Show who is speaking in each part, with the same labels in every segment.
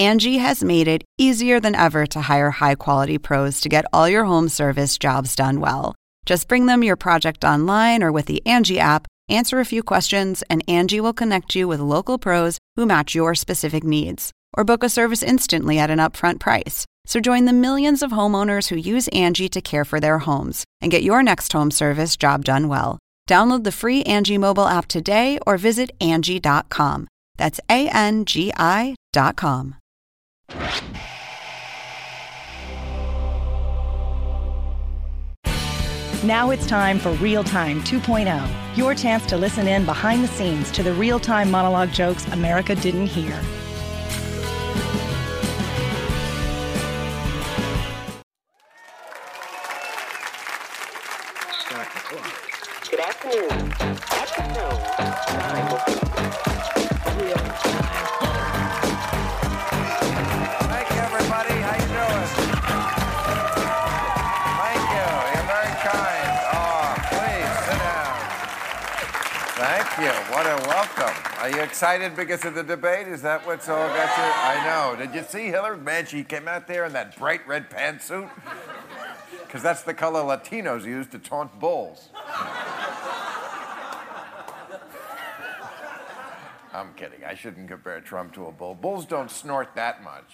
Speaker 1: Angie has made it easier than ever to hire high-quality pros to get all your home service jobs done well. Just bring them your project online or with the Angie app, answer a few questions, and Angie will connect you with local pros who match your specific needs. Or book a service instantly at an upfront price. So join the millions of homeowners who use Angie to care for their homes and get your next home service job done well. Download the free Angie mobile app today or visit Angie.com. That's ANGI.com.
Speaker 2: Now it's time for Real Time 2.0, your chance to listen in behind the scenes to the real-time monologue jokes America didn't hear.
Speaker 3: Good afternoon.
Speaker 4: Thank you, everybody. How you doing? Thank you. You're very kind. Oh, please sit down. Thank you. What a welcome. Are you excited because of the debate? Is that what's all got you? I know. Did you see Hillary? Man, she came out there in that bright red pantsuit. Because that's the color Latinos use to taunt bulls. I'm kidding. I shouldn't compare Trump to a bull. Bulls don't snort that much.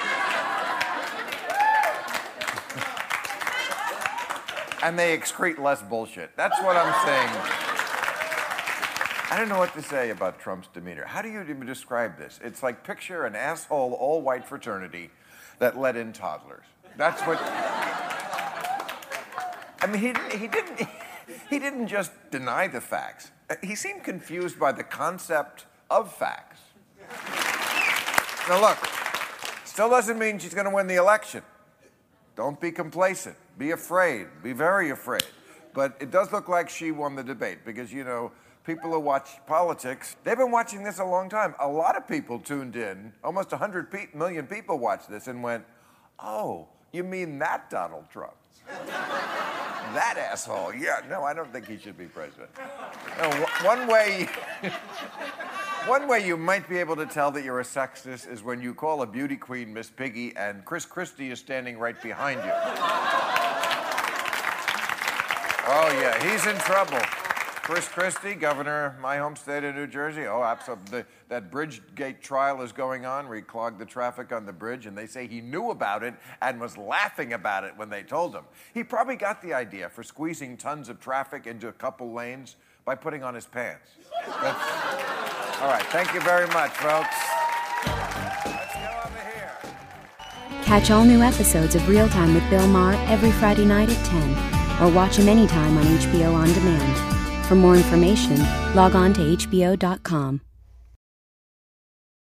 Speaker 4: And they excrete less bullshit. That's what I'm saying. I don't know what to say about Trump's demeanor. How do you even describe this? It's like picture an asshole all-white fraternity that let in toddlers. That's what... I mean, he didn't just deny the facts. He seemed confused by the concept of facts. Now look, still doesn't mean she's going to win the election. Don't be complacent. Be afraid. Be very afraid. But it does look like she won the debate because, you know, people who watch politics, they've been watching this a long time. A lot of people tuned in. Almost 100 million people watched this and went, oh, you mean that Donald Trump? That asshole. Yeah, no, I don't think he should be president. No, one way you might be able to tell that you're a sexist is when you call a beauty queen Miss Piggy and Chris Christie is standing right behind you. Oh, yeah, he's in trouble. Chris Christie, governor of my home state of New Jersey. Oh, absolutely. That Bridgegate trial is going on where he clogged the traffic on the bridge, and they say he knew about it and was laughing about it when they told him. He probably got the idea for squeezing tons of traffic into a couple lanes by putting on his pants. All right, thank you very much, folks. Let's go over here.
Speaker 5: Catch all new episodes of Real Time with Bill Maher every Friday night at 10, or watch him anytime on HBO On Demand. For more information, log on to HBO.com.